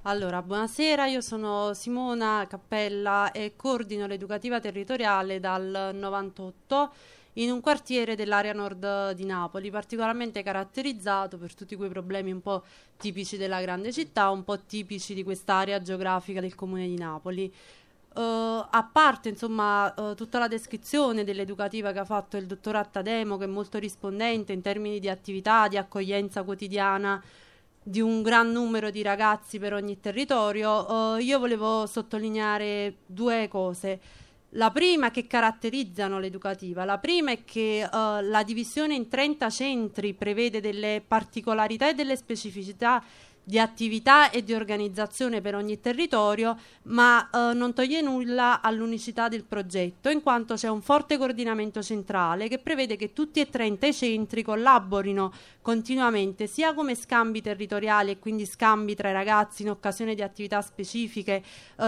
Allora, buonasera, io sono Simona Cappella e coordino l'educativa territoriale dal 98 in un quartiere dell'area nord di Napoli, particolarmente caratterizzato per tutti quei problemi un po' tipici della grande città, un po' tipici di quest'area geografica del comune di Napoli. A parte insomma tutta la descrizione dell'educativa che ha fatto il dottor Attademo, che è molto rispondente in termini di attività, di accoglienza quotidiana di un gran numero di ragazzi per ogni territorio, io volevo sottolineare due cose. La prima che caratterizzano l'educativa. La prima è che la divisione in 30 centri prevede delle particolarità e delle specificità di attività e di organizzazione per ogni territorio, ma non toglie nulla all'unicità del progetto, in quanto c'è un forte coordinamento centrale che prevede che tutti e 30 i centri collaborino continuamente sia come scambi territoriali e quindi scambi tra i ragazzi in occasione di attività specifiche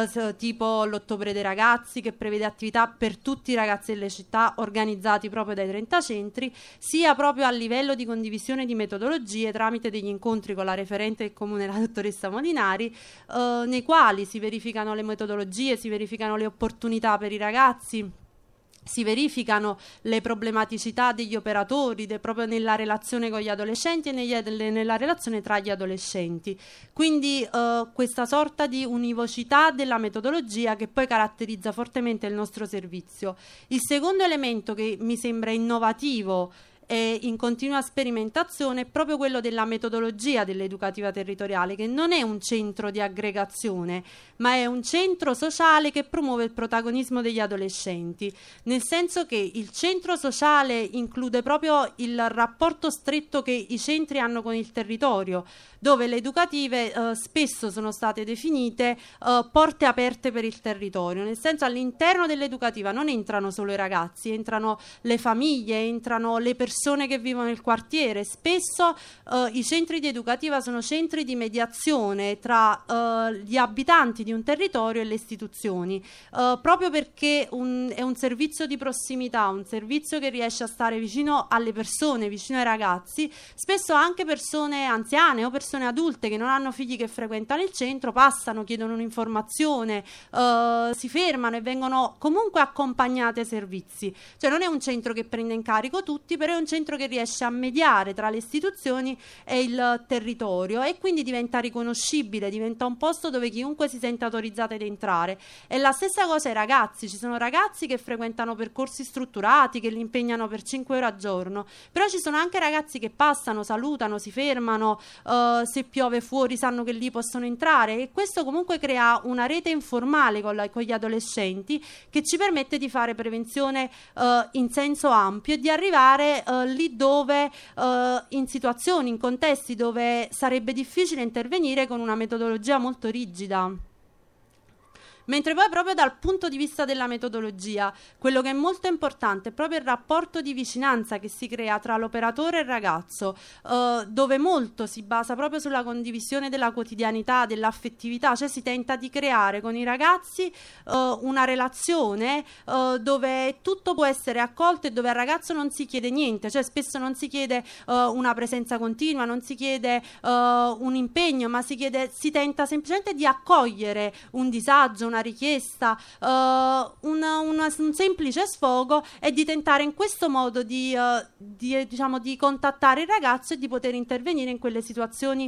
tipo l'Ottobre dei Ragazzi, che prevede attività per tutti i ragazzi delle città organizzati proprio dai 30 centri, sia proprio a livello di condivisione di metodologie tramite degli incontri con la referente del comune, la dottoressa Molinari, nei quali si verificano le metodologie, si verificano le opportunità per i ragazzi, si verificano le problematicità degli operatori proprio nella relazione con gli adolescenti e nella relazione tra gli adolescenti. Quindi questa sorta di univocità della metodologia che poi caratterizza fortemente il nostro servizio. Il secondo elemento che mi sembra innovativo e in continua sperimentazione è proprio quello della metodologia dell'educativa territoriale, che non è un centro di aggregazione, ma è un centro sociale che promuove il protagonismo degli adolescenti, nel senso che il centro sociale include proprio il rapporto stretto che i centri hanno con il territorio, dove le educative spesso sono state definite porte aperte per il territorio, nel senso all'interno dell'educativa non entrano solo i ragazzi, entrano le famiglie, entrano le persone che vivono nel quartiere. Spesso i centri di educativa sono centri di mediazione tra gli abitanti di un territorio e le istituzioni, proprio perché è un servizio di prossimità, un servizio che riesce a stare vicino alle persone, vicino ai ragazzi, spesso anche persone anziane o persone adulte che non hanno figli che frequentano il centro, passano, chiedono un'informazione, si fermano e vengono comunque accompagnate ai servizi. Cioè non è un centro che prende in carico tutti, però è un centro che riesce a mediare tra le istituzioni e il territorio e quindi diventa riconoscibile, diventa un posto dove chiunque si sente autorizzato ad entrare. E la stessa cosa ai ragazzi, ci sono ragazzi che frequentano percorsi strutturati, che li impegnano per 5 ore al giorno, però ci sono anche ragazzi che passano, salutano, si fermano, se piove fuori sanno che lì possono entrare, e questo comunque crea una rete informale con gli adolescenti che ci permette di fare prevenzione in senso ampio e di arrivare lì dove in situazioni, in contesti dove sarebbe difficile intervenire con una metodologia molto rigida. Mentre poi proprio dal punto di vista della metodologia, quello che è molto importante è proprio il rapporto di vicinanza che si crea tra l'operatore e il ragazzo, dove molto si basa proprio sulla condivisione della quotidianità, dell'affettività, cioè si tenta di creare con i ragazzi una relazione dove tutto può essere accolto e dove al ragazzo non si chiede niente, cioè spesso non si chiede una presenza continua, non si chiede un impegno, ma si tenta semplicemente di accogliere un disagio, una richiesta, un semplice sfogo, e di tentare in questo modo di contattare il ragazzo e di poter intervenire in quelle situazioni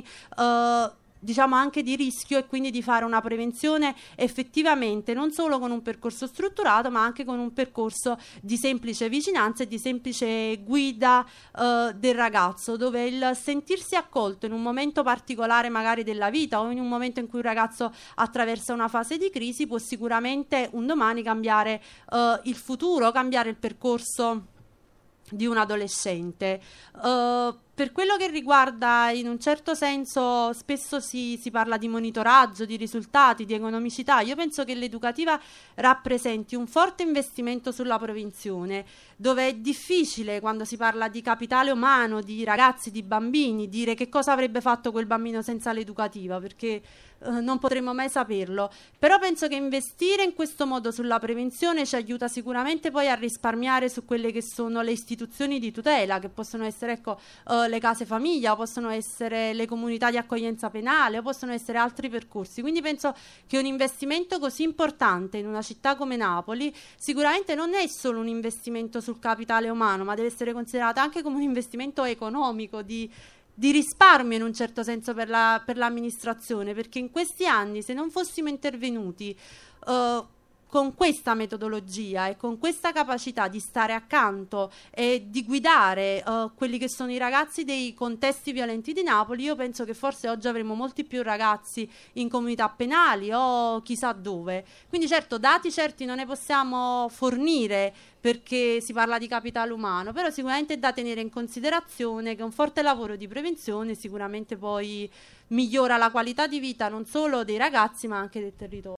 anche di rischio, e quindi di fare una prevenzione effettivamente non solo con un percorso strutturato ma anche con un percorso di semplice vicinanza e di semplice guida del ragazzo, dove il sentirsi accolto in un momento particolare magari della vita o in un momento in cui un ragazzo attraversa una fase di crisi può sicuramente un domani cambiare il futuro, cambiare il percorso di un adolescente. Per quello che riguarda, in un certo senso, spesso si parla di monitoraggio, di risultati, di economicità. Io penso che l'educativa rappresenti un forte investimento sulla prevenzione, dove è difficile, quando si parla di capitale umano, di ragazzi, di bambini, dire che cosa avrebbe fatto quel bambino senza l'educativa, perché non potremo mai saperlo. Però penso che investire in questo modo sulla prevenzione ci aiuta sicuramente poi a risparmiare su quelle che sono le istituzioni di tutela, che possono essere le case famiglia, possono essere le comunità di accoglienza penale, o possono essere altri percorsi. Quindi penso che un investimento così importante in una città come Napoli sicuramente non è solo un investimento sul capitale umano, ma deve essere considerato anche come un investimento economico, di risparmio in un certo senso per l'amministrazione, perché in questi anni, se non fossimo intervenuti con questa metodologia e con questa capacità di stare accanto e di guidare quelli che sono i ragazzi dei contesti violenti di Napoli, io penso che forse oggi avremo molti più ragazzi in comunità penali o chissà dove. Quindi certo, dati certi non ne possiamo fornire perché si parla di capitale umano, però sicuramente è da tenere in considerazione che un forte lavoro di prevenzione sicuramente poi migliora la qualità di vita non solo dei ragazzi ma anche del territorio.